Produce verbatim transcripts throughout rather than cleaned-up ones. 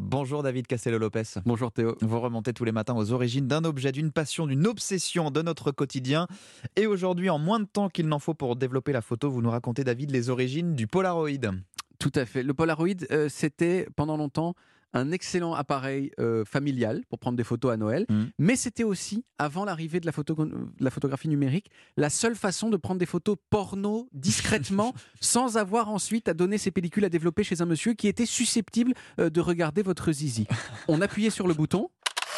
Bonjour David Castello-Lopez. Bonjour Théo. Vous remontez tous les matins aux origines d'un objet, d'une passion, d'une obsession de notre quotidien. Et aujourd'hui, en moins de temps qu'il n'en faut pour développer la photo, vous nous racontez, David, les origines du Polaroid. Tout à fait. Le Polaroid, euh, c'était pendant longtemps un excellent appareil euh, familial pour prendre des photos à Noël, Mmh. mais c'était aussi, avant l'arrivée de la, photo- de la photographie numérique, la seule façon de prendre des photos porno discrètement, sans avoir ensuite à donner ces pellicules à développer chez un monsieur qui était susceptible euh, de regarder votre zizi. On appuyait sur le bouton.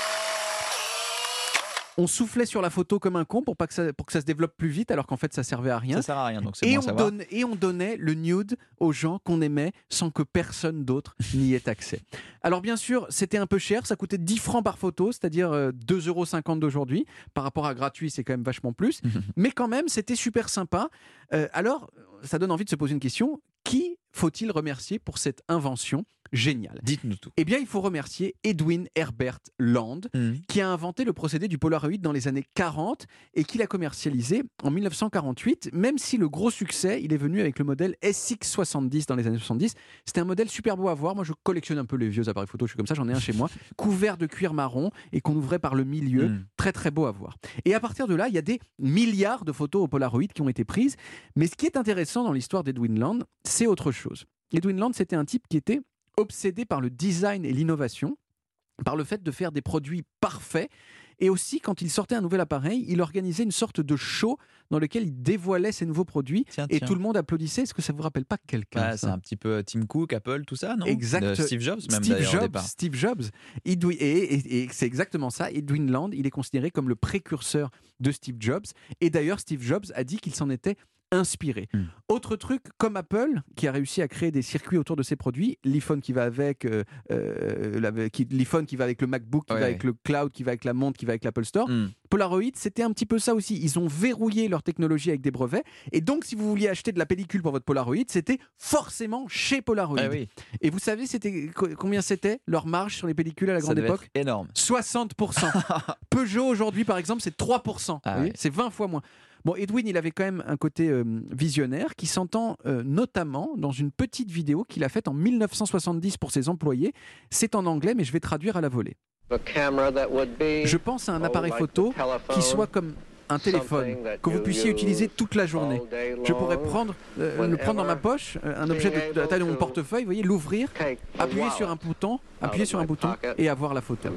On soufflait sur la photo comme un con pour, pas que, ça, pour que ça se développe plus vite, alors qu'en fait ça servait à rien. Ça sert à rien, donc c'est Et bon à on, savoir. donne- et on donnait le nude aux gens qu'on aimait sans que personne d'autre n'y ait accès. Alors bien sûr, c'était un peu cher, ça coûtait dix francs par photo, c'est-à-dire euh, deux euros cinquante d'aujourd'hui. Par rapport à gratuit, c'est quand même vachement plus. Mais quand même, c'était super sympa. Euh, alors, ça donne envie de se poser une question. Qui faut-il remercier pour cette invention géniale ? Dites-nous tout. Eh bien, il faut remercier Edwin Herbert Land, Mmh. qui a inventé le procédé du Polaroid dans les années quarante et qui l'a commercialisé en mille neuf cent quarante-huit, même si le gros succès, il est venu avec le modèle S X soixante-dix dans les années soixante-dix. C'était un modèle super beau à voir. Moi, je collectionne un peu les vieux appareils photo, je suis comme ça, j'en ai un chez moi, couvert de cuir marron et qu'on ouvrait par le milieu. Mmh. Très, très beau à voir. Et à partir de là, il y a des milliards de photos au Polaroid qui ont été prises. Mais ce qui est intéressant dans l'histoire d'Edwin Land, c'est autre chose. Edwin Land, c'était un type qui était obsédé par le design et l'innovation, par le fait de faire des produits parfaits. Et aussi, quand il sortait un nouvel appareil, il organisait une sorte de show dans lequel il dévoilait ses nouveaux produits. Tiens, Et tiens. tout le monde applaudissait. Est-ce que ça vous rappelle pas quelqu'un Ouais, ça c'est un petit peu Tim Cook, Apple, tout ça, non ? Exact. De Steve Jobs, même Steve d'ailleurs, au Jobs, départ. Steve Jobs. Edwi- et, et- et c'est exactement ça. Edwin Land, il est considéré comme le précurseur de Steve Jobs. Et d'ailleurs, Steve Jobs a dit qu'il s'en était inspiré. Mm. Autre truc, comme Apple, qui a réussi à créer des circuits autour de ses produits, l'iPhone qui va avec, euh, euh, la- qui- l'iPhone qui va avec le MacBook, qui Ouais, va ouais. avec le cloud, qui va avec la montre, qui va avec l'Apple Store. Mmh. Polaroid, c'était un petit peu ça aussi. Ils ont verrouillé leur technologie avec des brevets. Et donc, si vous vouliez acheter de la pellicule pour votre Polaroid, c'était forcément chez Polaroid. Ah oui, Et vous savez c'était co- combien c'était leur marge sur les pellicules à la ça grande devait époque ? être énorme. soixante pour cent. Peugeot aujourd'hui, par exemple, c'est trois pour cent. Ah Vous voyez, ouais. c'est vingt fois moins. Bon, Edwin, il avait quand même un côté euh, visionnaire qui s'entend euh, notamment dans une petite vidéo qu'il a faite en mille neuf cent soixante-dix pour ses employés. C'est en anglais, mais je vais traduire à la volée. Je Je pense à un appareil photo qui soit comme un téléphone, que vous puissiez utiliser toute la journée. Je pourrais prendre, euh, le prendre dans ma poche, euh, un objet de, de la taille de mon portefeuille, vous voyez, l'ouvrir, appuyer sur un bouton, appuyer sur un bouton et avoir la photo.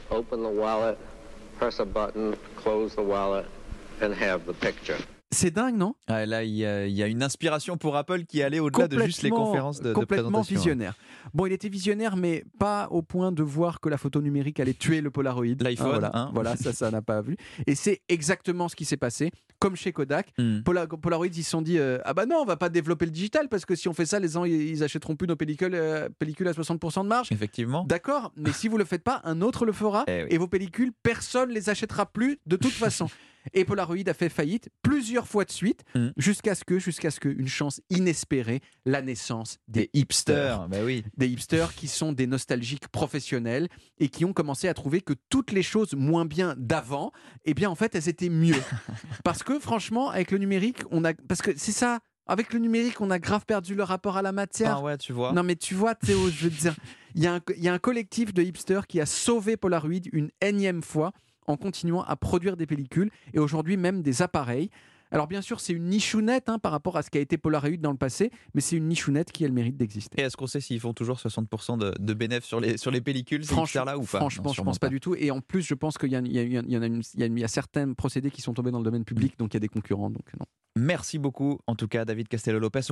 C'est dingue, non ? Ah, là, il y, a, il y a une inspiration pour Apple qui allait au-delà de juste les Complètement- conférences de, de complètement présentation. visionnaire. Bon, il était visionnaire, mais pas au point de voir que la photo numérique allait tuer le Polaroid. L'iPhone, Ah, voilà, hein. voilà, ça, ça n'a pas vu. Et c'est exactement ce qui s'est passé, comme chez Kodak. Mmh. Pola- Polaroid, ils se sont dit euh, ah bah non, on va pas développer le digital parce que si on fait ça, les gens ils, ils achèteront plus nos pellicules, euh, pellicules à soixante pour cent de marge. Effectivement. D'accord, mais si vous le faites pas, un autre le fera Eh oui. et vos pellicules, personne les achètera plus de toute façon. Et Polaroid a fait faillite plusieurs fois de suite Mm. jusqu'à ce que, jusqu'à ce que, une chance inespérée, la naissance des, Des hipsters, bah oui. des hipsters qui sont des nostalgiques professionnels et qui ont commencé à trouver que toutes les choses moins bien d'avant, eh bien en fait elles étaient mieux. Parce que franchement, avec le numérique, on a, parce que c'est ça, avec le numérique, on a grave perdu le rapport à la matière. Ah ouais, tu vois. Non mais tu vois Théo, je veux te dire, il y, a un- il y a un collectif de hipsters qui a sauvé Polaroid une énième fois en continuant à produire des pellicules et aujourd'hui même des appareils. Alors bien sûr, c'est une nichounette hein, par rapport à ce qu'a été Polaroid dans le passé, mais c'est une nichounette qui a le mérite d'exister. Et est-ce qu'on sait s'ils font toujours soixante pour cent de, de bénéfices sur les, sur les pellicules, ces Franchement, hipsters-là, ou pas? franchement, Non, je sûrement pense pas du tout. Et en plus, je pense qu'il y a, il y a- il y en a une- il y a une- il y a certains procédés qui sont tombés dans le domaine public, donc il y a des concurrents. Donc non. Merci beaucoup, en tout cas, David Castello-Lopez.